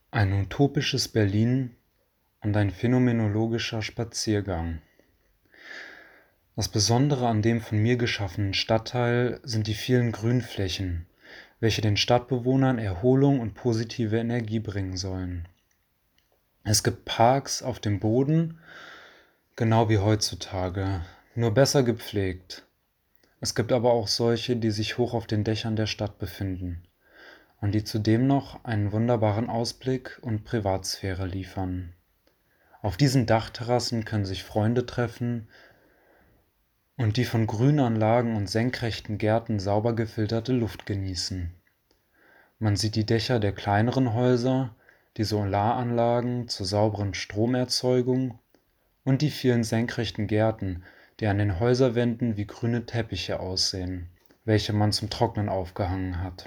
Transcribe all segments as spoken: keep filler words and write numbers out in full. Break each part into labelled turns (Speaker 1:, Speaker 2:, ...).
Speaker 1: Ein utopisches Berlin und ein phänomenologischer Spaziergang. Das Besondere an dem von mir geschaffenen Stadtteil sind die vielen Grünflächen, welche den Stadtbewohnern Erholung und positive Energie bringen sollen. Es gibt Parks auf dem Boden, genau wie heutzutage, nur besser gepflegt. Es gibt aber auch solche, die sich hoch auf den Dächern der Stadt befinden und die zudem noch einen wunderbaren Ausblick und Privatsphäre liefern. Auf diesen Dachterrassen können sich Freunde treffen und die von Grünanlagen und senkrechten Gärten sauber gefilterte Luft genießen. Man sieht die Dächer der kleineren Häuser, die Solaranlagen zur sauberen Stromerzeugung und die vielen senkrechten Gärten, die an den Häuserwänden wie grüne Teppiche aussehen, welche man zum Trocknen aufgehangen hat.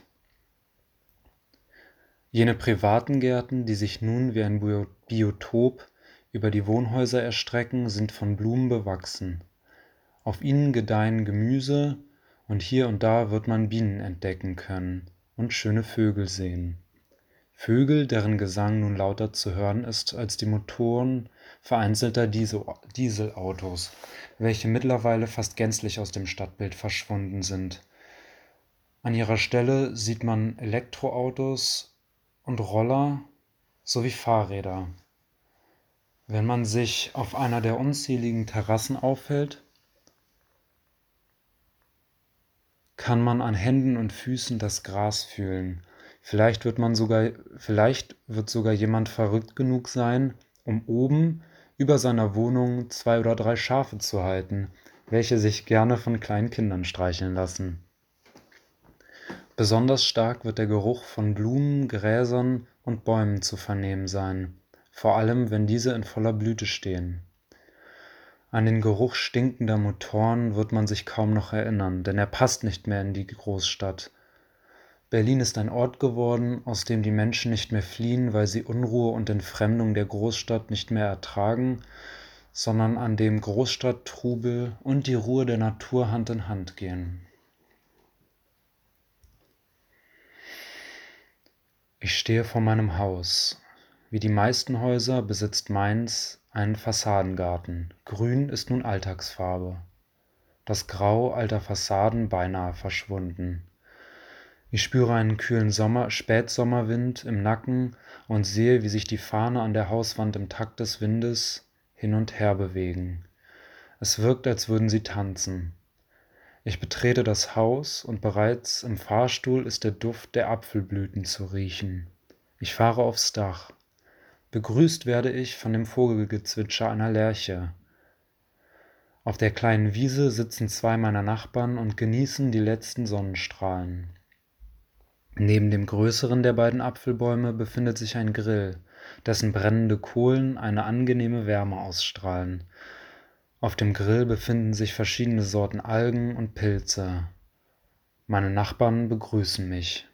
Speaker 1: Jene privaten Gärten, die sich nun wie ein Biotop über die Wohnhäuser erstrecken, sind von Blumen bewachsen. Auf ihnen gedeihen Gemüse und hier und da wird man Bienen entdecken können und schöne Vögel sehen. Vögel, deren Gesang nun lauter zu hören ist als die Motoren vereinzelter Dieselautos, welche mittlerweile fast gänzlich aus dem Stadtbild verschwunden sind. An ihrer Stelle sieht man Elektroautos und Roller sowie Fahrräder. Wenn man sich auf einer der unzähligen Terrassen aufhält, kann man an Händen und Füßen das Gras fühlen. Vielleicht wird man sogar, vielleicht wird sogar jemand verrückt genug sein, um oben über seiner Wohnung zwei oder drei Schafe zu halten, welche sich gerne von kleinen Kindern streicheln lassen. Besonders stark wird der Geruch von Blumen, Gräsern und Bäumen zu vernehmen sein, vor allem wenn diese in voller Blüte stehen. An den Geruch stinkender Motoren wird man sich kaum noch erinnern, denn er passt nicht mehr in die Großstadt. Berlin ist ein Ort geworden, aus dem die Menschen nicht mehr fliehen, weil sie Unruhe und Entfremdung der Großstadt nicht mehr ertragen, sondern an dem Großstadttrubel und die Ruhe der Natur Hand in Hand gehen. Ich stehe vor meinem Haus. Wie die meisten Häuser besitzt meins einen Fassadengarten. Grün ist nun Alltagsfarbe. Das Grau alter Fassaden beinahe verschwunden. Ich spüre einen kühlen Sommer, Spätsommerwind im Nacken und sehe, wie sich die Fahne an der Hauswand im Takt des Windes hin und her bewegen. Es wirkt, als würden sie tanzen. Ich betrete das Haus und bereits im Fahrstuhl ist der Duft der Apfelblüten zu riechen. Ich fahre aufs Dach. Begrüßt werde ich von dem Vogelgezwitscher einer Lerche. Auf der kleinen Wiese sitzen zwei meiner Nachbarn und genießen die letzten Sonnenstrahlen. Neben dem größeren der beiden Apfelbäume befindet sich ein Grill, dessen brennende Kohlen eine angenehme Wärme ausstrahlen. Auf dem Grill befinden sich verschiedene Sorten Algen und Pilze. Meine Nachbarn begrüßen mich.